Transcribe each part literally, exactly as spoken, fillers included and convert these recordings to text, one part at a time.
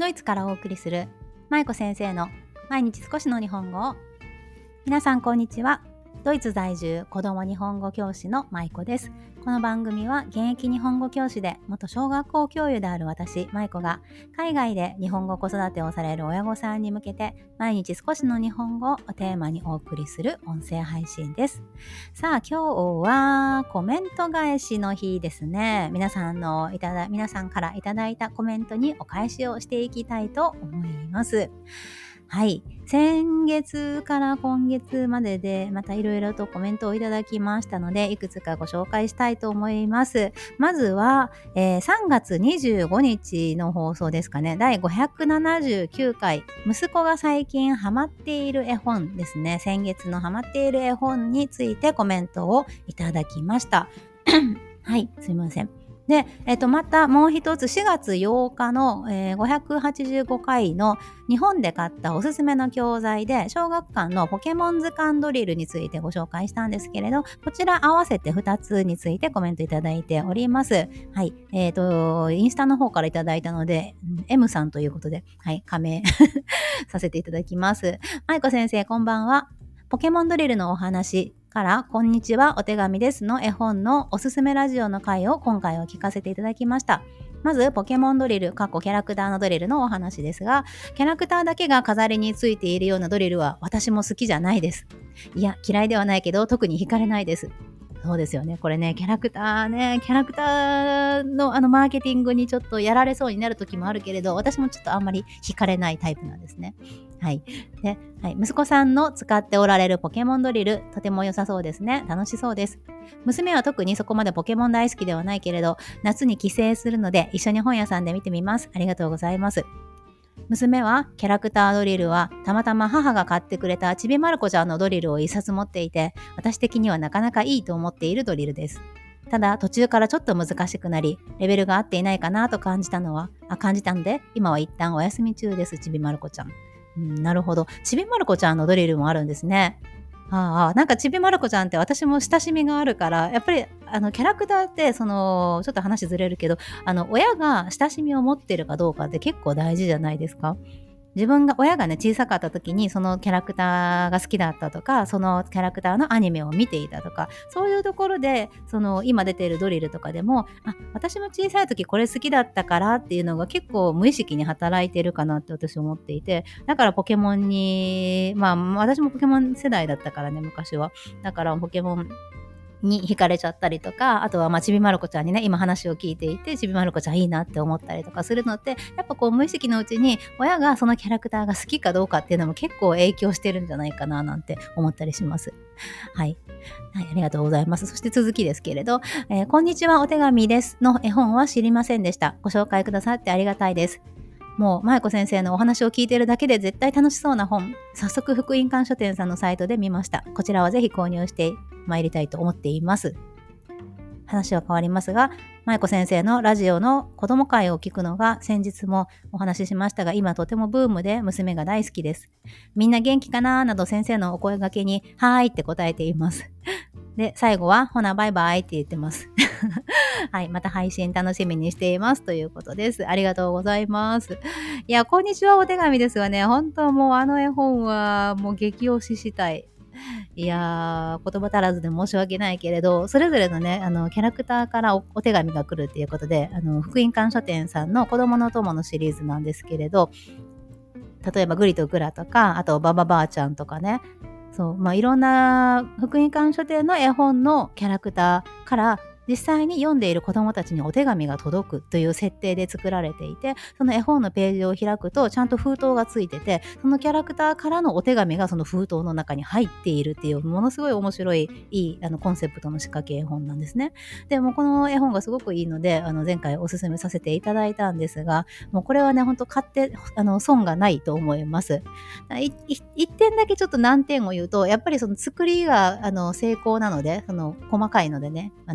イツからお送りする舞子先生の毎日少しの日本語。皆さんこんにちは。ドイツ在住子ども日本語教師の舞子です。この番組は現役日本語教師で元小学校教諭である私舞子が海外で日本語子育てをされる親御さんに向けて毎日少しの日本語をテーマにお送りする音声配信です。さあ今日はコメント返しの日ですね。皆さんのいただ皆さんからいただいたコメントにお返しをしていきたいと思います。はい。先月から今月まででまたいろいろとコメントをいただきましたので、いくつかご紹介したいと思います。まずは、えー、さんがつにじゅうごにちの放送ですかね。だいごひゃくななじゅうきゅうかい、息子が最近ハマっている絵本ですね。先月のハマっている絵本についてコメントをいただきました。はい、すいません。で、えっと、またもう一つしがつようかの、えー、ごひゃくはちじゅうごかいの日本で買ったおすすめの教材で小学館のポケモン図鑑ドリルについてご紹介したんですけれど、こちら合わせてふたつについてコメントいただいております。はい。えっと、インスタの方からいただいたので、M さんということで、はい、加盟させていただきます。舞子先生、こんばんは。ポケモンドリルのお話からこんにちはお手紙ですの絵本のおすすめラジオの回を今回は聞かせていただきました。まずポケモンドリルキャラクターのドリルのお話ですが、キャラクターだけが飾りについているようなドリルは私も好きじゃないです。いや嫌いではないけど特に惹かれないです。そうですよね。これね、キャラクターね、キャラクターのあのマーケティングにちょっとやられそうになる時もあるけれど、私もちょっとあんまり惹かれないタイプなんですね。はい。で、はい、息子さんの使っておられるポケモンドリル、とても良さそうですね。楽しそうです。娘は特にそこまでポケモン大好きではないけれど、夏に帰省するので一緒に本屋さんで見てみます。ありがとうございます。娘はキャラクタードリルはたまたま母が買ってくれたちびまる子ちゃんのドリルを一冊持っていて、私的にはなかなかいいと思っているドリルです。ただ途中からちょっと難しくなり、レベルが合っていないかなと感じたのはあ感じたので、今は一旦お休み中です。ちびまる子ちゃん、うん、なるほど。ちびまる子ちゃんのドリルもあるんですね。ああ、なんかちびまる子ちゃんって私も親しみがあるから、やっぱりあのキャラクターってそのちょっと話ずれるけど、あの親が親しみを持ってるかどうかって結構大事じゃないですか。自分が親がね小さかった時にそのキャラクターが好きだったとか、そのキャラクターのアニメを見ていたとか、そういうところでその今出ているドリルとかでも、あ、私も小さい時これ好きだったからっていうのが結構無意識に働いてるかなって私思っていて、だからポケモンに、まあ私もポケモン世代だったからね昔は、だからポケモンに惹かれちゃったりとか、あとはまあちびまる子ちゃんにね今話を聞いていて、ちびまる子ちゃんいいなって思ったりとかするのって、やっぱこう無意識のうちに親がそのキャラクターが好きかどうかっていうのも結構影響してるんじゃないかななんて思ったりします。はい、はい、ありがとうございます。そして続きですけれど、えー、こんにちはお手紙ですの絵本は知りませんでした。ご紹介くださってありがたいです。もう舞子先生のお話を聞いているだけで絶対楽しそうな本、早速福音館書店さんのサイトで見ました。こちらはぜひ購入して参りたいと思っています。話は変わりますが、舞子先生のラジオの子供会を聞くのが先日もお話ししましたが、今とてもブームで娘が大好きです。みんな元気かななど先生のお声掛けにはーいって答えています。で、最後はほなバイバイって言ってます。はい、また配信楽しみにしていますということです。ありがとうございます。いや、こんにちはお手紙ですがね、本当もうあの絵本はもう激推ししたい。いやー、言葉足らずで申し訳ないけれど、それぞれのね、あのキャラクターから お, お手紙が来るっていうことで、あの福音館書店さんの子供の友のシリーズなんですけれど、例えばグリとグラとか、あとバババアちゃんとかね、そう、まあ、いろんな福音館書店の絵本のキャラクターから実際に読んでいる子どもたちにお手紙が届くという設定で作られていて、その絵本のページを開くとちゃんと封筒がついてて、そのキャラクターからのお手紙がその封筒の中に入っているっていう、ものすごい面白いいいあのコンセプトの仕掛け絵本なんですね。でもこの絵本がすごくいいので、あの前回おすすめさせていただいたんですが、もうこれはね本当買ってあの損がないと思います。いい一点だけちょっと難点を言うと、やっぱりその作りがあの成功なので、その細かいのでね、あの封筒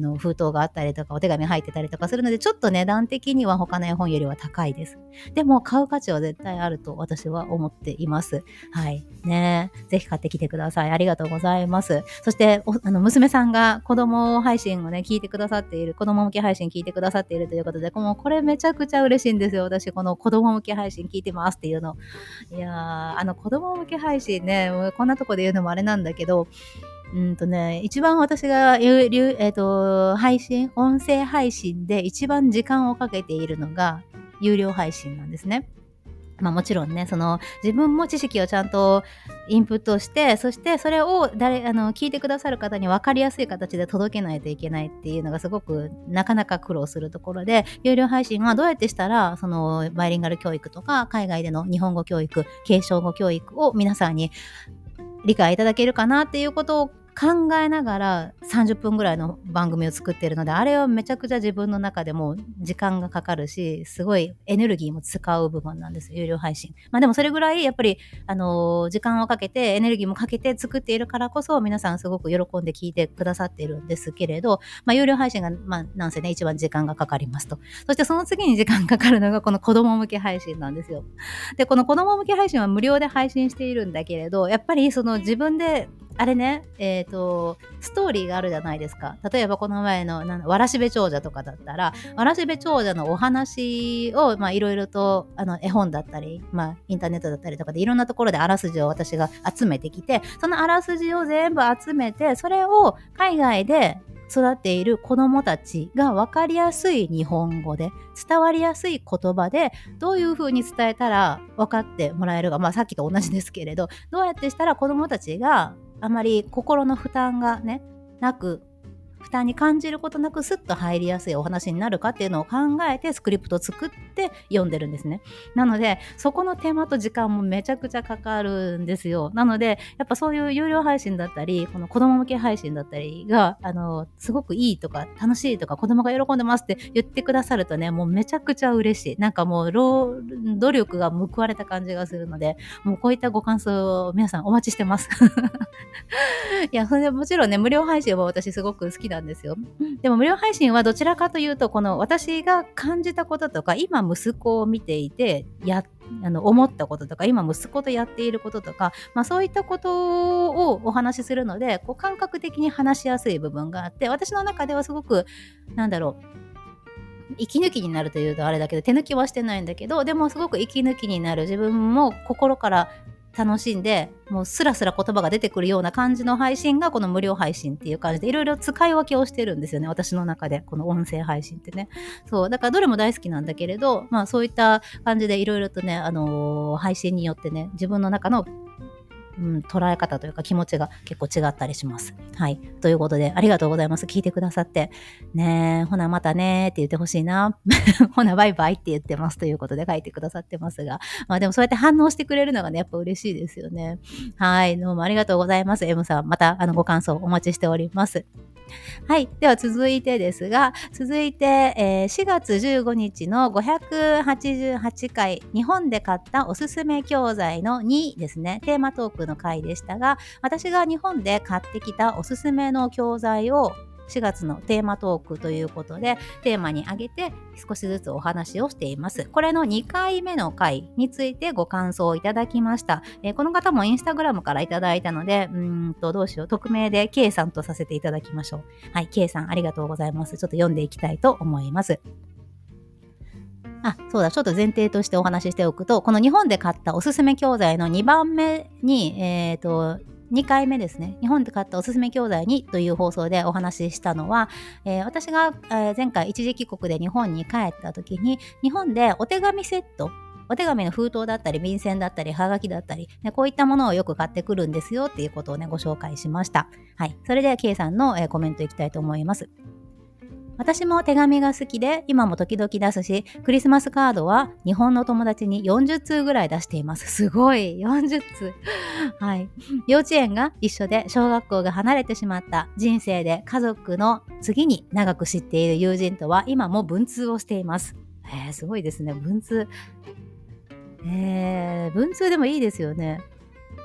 答があったりとかお手紙入ってたりとかするので、ちょっと値段的には他の絵本よりは高いです。でも買う価値は絶対あると私は思っています。はいね、ぜひ買ってきてください。ありがとうございます。そしておあの娘さんが子供配信をね聞いてくださっている、子供向け配信聞いてくださっているということで、もうこれめちゃくちゃ嬉しいんですよ。私この子供向け配信聞いてますっていうの、いやーあの子供向け配信ね、もうこんなとこで言うのもあれなんだけど、うんとね、一番私が言う、えーと、配信、音声配信で一番時間をかけているのが有料配信なんですね。まあもちろんね、その自分も知識をちゃんとインプットして、そしてそれを誰、あの、聞いてくださる方に分かりやすい形で届けないといけないっていうのがすごくなかなか苦労するところで、有料配信はどうやってしたら、そのバイリンガル教育とか、海外での日本語教育、継承語教育を皆さんに理解いただけるかなっていうことを考えながらさんじゅっぷんぐらいの番組を作っているので、あれはめちゃくちゃ自分の中でも時間がかかるし、すごいエネルギーも使う部分なんです、有料配信。まあでもそれぐらいやっぱり、あのー時間をかけてエネルギーもかけて作っているからこそ皆さんすごく喜んで聞いてくださっているんですけれど、まあ有料配信がまあなんせね一番時間がかかりますと。そしてその次に時間かかるのがこの子供向け配信なんですよ。でこの子供向け配信は無料で配信しているんだけれど、やっぱりその自分であれね、えっと、ストーリーがあるじゃないですか。例えばこの前のなんわらしべ長者とかだったら、わらしべ長者のお話を、まあいろいろと、あの、絵本だったり、まあインターネットだったりとかでいろんなところであらすじを私が集めてきて、そのあらすじを全部集めて、それを海外で育っている子どもたちが分かりやすい日本語で伝わりやすい言葉でどういう風に伝えたら分かってもらえるか、まあさっきと同じですけれど、どうやってしたら子どもたちがあまり心の負担がねなく、負担に感じることなくスッと入りやすいお話になるかっていうのを考えてスクリプトを作って読んでるんですね。なのでそこの手間と時間もめちゃくちゃかかるんですよ。なのでやっぱそういう有料配信だったり、この子供向け配信だったりがあのすごくいいとか楽しいとか子供が喜んでますって言ってくださるとね、もうめちゃくちゃ嬉しい。なんかもう労努力が報われた感じがするので、もうこういったご感想を皆さんお待ちしてます。いや、それでもちろんね、無料配信は私すごく好きなんですよ。でも無料配信はどちらかというと、この私が感じたこととか、今息子を見ていて、や、あの、思ったこととか、今息子とやっていることとか、まあそういったことをお話しするので、こう感覚的に話しやすい部分があって、私の中ではすごく、なんだろう、息抜きになるというとあれだけど、手抜きはしてないんだけど、でもすごく息抜きになる、自分も心から楽しんで、もうスラスラ言葉が出てくるような感じの配信がこの無料配信っていう感じで、いろいろ使い分けをしてるんですよね、私の中で。この音声配信ってね。そうだからどれも大好きなんだけれど、まあそういった感じでいろいろとね、あのー配信によってね、自分の中のうん、捉え方というか気持ちが結構違ったりします。はい。ということで、ありがとうございます。聞いてくださって。ねえ、ほなまたねーって言ってほしいな。ほなバイバイって言ってますということで書いてくださってますが。まあでもそうやって反応してくれるのがね、やっぱ嬉しいですよね。はい。どうもありがとうございます。M さん、またあのご感想お待ちしております。はい。では続いてですが、続いて、えー、しがつじゅうごにちのごひゃくはちじゅうはちかい日本で買ったおすすめ教材のにですね、テーマトークの回でしたが、私が日本で買ってきたおすすめの教材をしがつのテーマトークということでテーマに挙げて少しずつお話をしています。これのにかいめの回についてご感想をいただきました。えー、この方もインスタグラムからいただいたので、うーんとどうしよう、匿名で K さんとさせていただきましょう。はい、K さんありがとうございます。ちょっと読んでいきたいと思います。あ、そうだ、ちょっと前提としてお話ししておくと、この日本で買ったおすすめ教材のにばんめに、えっと、にかいめですね。日本で買ったおすすめ教材にという放送でお話ししたのは、えー、私が、えー、前回一時帰国で日本に帰った時に、日本でお手紙セット、お手紙の封筒だったり、便箋だったり、はがきだったり、ね、こういったものをよく買ってくるんですよっていうことをね、ご紹介しました。はい。それで、K さんの、えー、コメントいきたいと思います。私も手紙が好きで今も時々出すし、クリスマスカードは日本の友達によんじゅっつうぐらい出しています。すごいよんじゅっつう。はい。幼稚園が一緒で小学校が離れてしまった人生で家族の次に長く知っている友人とは今も文通をしています。へー、すごいですね。文通。えー、文通でもいいですよね。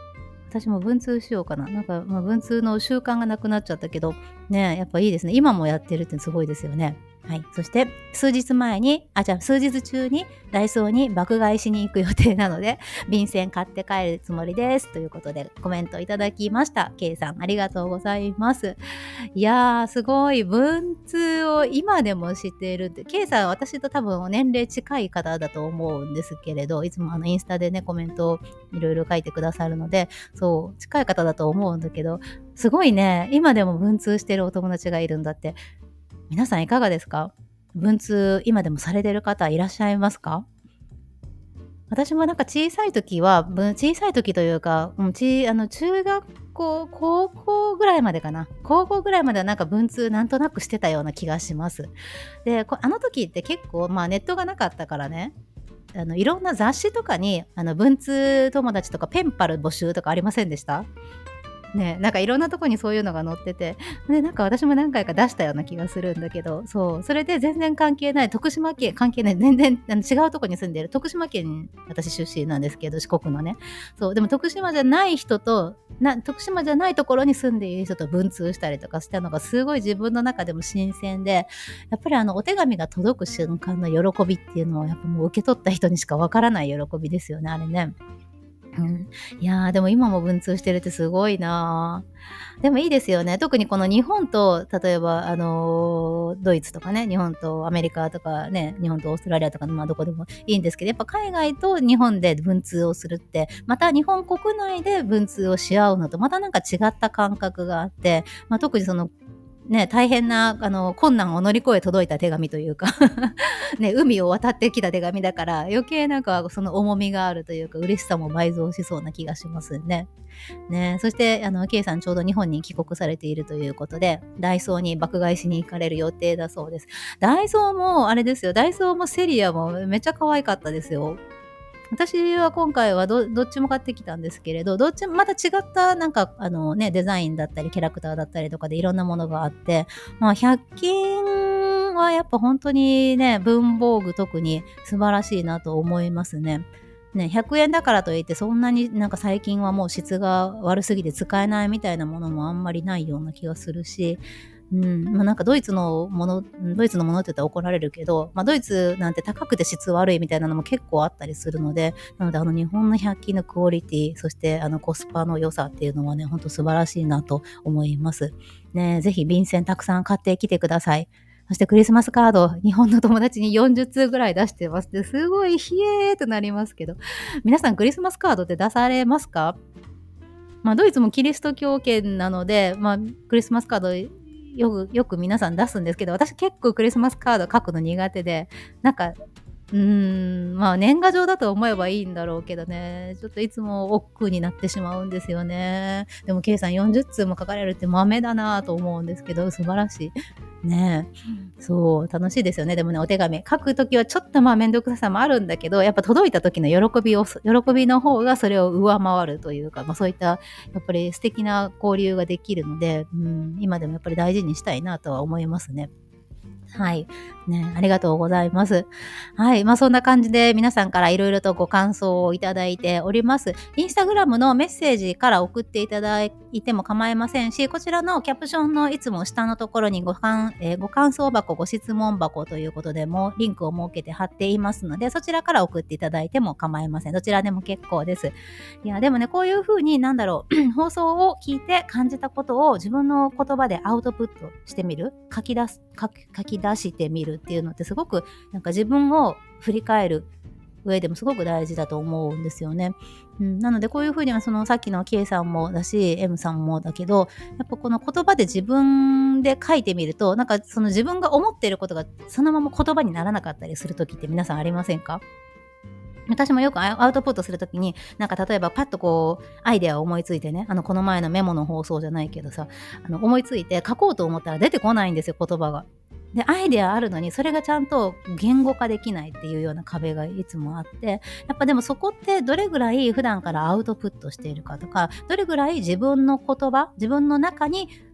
私も文通しようかな。なんか、まあ、文通の習慣がなくなっちゃったけど、ね、やっぱいいですね。今もやってるってすごいですよね。はい。そして、数日前に、あ、じゃあ数日中にダイソーに爆買いしに行く予定なので、便箋買って帰るつもりです。ということで、コメントいただきました。K さん、ありがとうございます。いやー、すごい。文通を今でも知っているって。K さん、私と多分年齢近い方だと思うんですけれど、いつもあのインスタでね、コメントをいろいろ書いてくださるので、そう、近い方だと思うんだけど、すごいね、今でも文通してるお友達がいるんだって。皆さんいかがですか？文通、今でもされてる方いらっしゃいますか？私もなんか小さい時は、文小さい時というか、うん、ちあの中学校、高校ぐらいまでかな。高校ぐらいまではなんか文通なんとなくしてたような気がします。で、こあの時って結構、まあネットがなかったからね、あのいろんな雑誌とかにあの文通友達とかペンパル募集とかありませんでした？ね、なんかいろんなとこにそういうのが載ってて、で、なんか私も何回か出したような気がするんだけど、そう、それで全然関係ない、徳島県、関係ない、全然あの違うとこに住んでる、徳島県、私出身なんですけど、四国のね。そう、でも徳島じゃない人と、な、徳島じゃないところに住んでいる人と文通したりとかしたのがすごい自分の中でも新鮮で、やっぱりあのお手紙が届く瞬間の喜びっていうのは、やっぱもう受け取った人にしかわからない喜びですよね、あれね。うん、いやーでも今も文通してるってすごいなー。でもいいですよね。特にこの日本と例えばあのードイツとかね、日本とアメリカとかね、日本とオーストラリアとか、まあどこでもいいんですけど、やっぱ海外と日本で文通をするって、また日本国内で文通をし合うのとまたなんか違った感覚があって、まあ、特にそのね、大変なあの困難を乗り越え届いた手紙というかね、海を渡ってきた手紙だから余計なんかその重みがあるというか嬉しさも倍増しそうな気がしますね。ね、そしてあの K さんちょうど日本に帰国されているということでダイソーに爆買いしに行かれる予定だそうです。ダイソーもあれですよ、ダイソーもセリアもめっちゃ可愛かったですよ。私は今回は ど, どっちも買ってきたんですけれど、どっちもまた違ったなんかあのね、デザインだったりキャラクターだったりとかでいろんなものがあって、まあひゃく均はやっぱ本当にね、文房具特に素晴らしいなと思いますね。ね、ひゃくえんだからといってそんなになんか最近はもう質が悪すぎて使えないみたいなものもあんまりないような気がするし、うん、まあ、なんかドイツのもの、ドイツのものって言ったら怒られるけど、まあ、ドイツなんて高くて質悪いみたいなのも結構あったりするので、なのであの日本のひゃく均のクオリティ、そしてあのコスパの良さっていうのはね、ほんと素晴らしいなと思います。ね、ぜひ便箋たくさん買ってきてください。そしてクリスマスカード、日本の友達によんじゅっつうぐらい出してますって、すごいひえーとなりますけど、皆さんクリスマスカードって出されますか？まあ、ドイツもキリスト教圏なので、まあ、クリスマスカードよく、よく皆さん出すんですけど、私結構クリスマスカード書くの苦手で、なんか、うーん、まあ年賀状だと思えばいいんだろうけどね、ちょっといつも億劫になってしまうんですよね。でも K さんよんじゅっつうも書かれるって豆だなと思うんですけど、素晴らしい。ねえ。そう、楽しいですよね。でもね、お手紙書くときはちょっとまあめんどくささもあるんだけど、やっぱ届いた時の喜びを、喜びの方がそれを上回るというか、まあそういったやっぱり素敵な交流ができるので、うん、今でもやっぱり大事にしたいなとは思いますね。はい。ね、ありがとうございます。はい。まあ、そんな感じで皆さんからいろいろとご感想をいただいております。インスタグラムのメッセージから送っていただいても構いませんし、こちらのキャプションのいつも下のところにご感、えーご感想箱、ご質問箱ということでもリンクを設けて貼っていますので、そちらから送っていただいても構いません。どちらでも結構です。いや、でもね、こういうふうになんだろう、放送を聞いて感じたことを自分の言葉でアウトプットしてみる、書き出す、書き、書き出してみるっていうのってすごくなんか自分を振り返る上でもすごく大事だと思うんですよね。うん、なのでこういうふうにはそのさっきの K さんもだし M さんもだけど、やっぱこの言葉で自分で書いてみるとなんかその自分が思っていることがそのまま言葉にならなかったりする時って皆さんありませんか？私もよくアウトプットするときに、なんか例えばパッとこう、アイデアを思いついてね、あの、この前のメモの放送じゃないけどさ、あの、思いついて書こうと思ったら出てこないんですよ、言葉が。で、アイデアあるのに、それがちゃんと言語化できないっていうような壁がいつもあって、やっぱでもそこってどれぐらい普段からアウトプットしているかとか、どれぐらい自分の言葉、自分の中に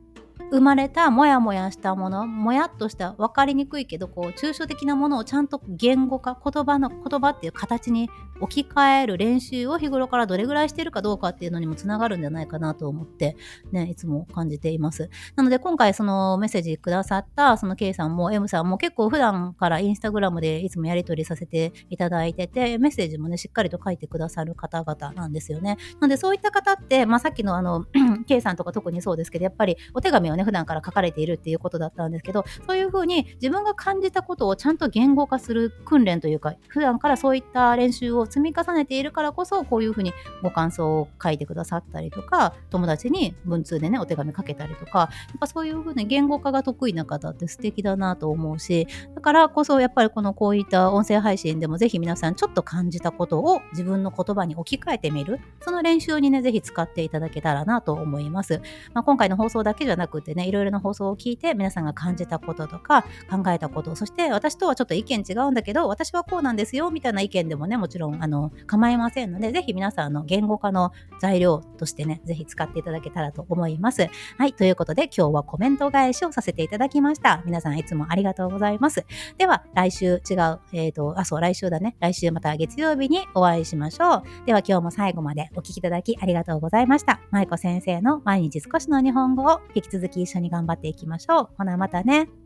生まれたモヤモヤしたもの、もやっとした分かりにくいけどこう抽象的なものをちゃんと言語化、言葉の言葉っていう形に置き換える練習を日頃からどれぐらいしてるかどうかっていうのにもつながるんじゃないかなと思ってね、いつも感じています。なので今回そのメッセージくださったその K さんも M さんも結構普段からインスタグラムでいつもやり取りさせていただいてて、メッセージもねしっかりと書いてくださる方々なんですよね。なのでそういった方って、まあ、さっきのあの K さんとか特にそうですけど、やっぱりお手紙をね普段から書かれているっていうことだったんですけど、そういうふうに自分が感じたことをちゃんと言語化する訓練というか、普段からそういった練習を積み重ねているからこそ、こういうふうにご感想を書いてくださったりとか、友達に文通でねお手紙かけたりとか、やっぱそういうふうに言語化が得意な方って素敵だなと思うし、だからこそやっぱりこのこういった音声配信でもぜひ皆さんちょっと感じたことを自分の言葉に置き換えてみる、その練習にねぜひ使っていただけたらなと思います。まあ、今回の放送だけじゃなくてね、いろいろな放送を聞いて皆さんが感じたこととか考えたこと、そして私とはちょっと意見違うんだけど私はこうなんですよみたいな意見でもねもちろんあの構いませんので、ぜひ皆さんの言語化の材料としてねぜひ使っていただけたらと思います。はい、ということで今日はコメント返しをさせていただきました。皆さんいつもありがとうございます。では来週違うえっ、ー、とあそう来週だね来週また月曜日にお会いしましょう。では今日も最後までお聞きいただきありがとうございました。まいこ先生の毎日少しの日本語を引き続き一緒に頑張っていきましょう。ほなまたね。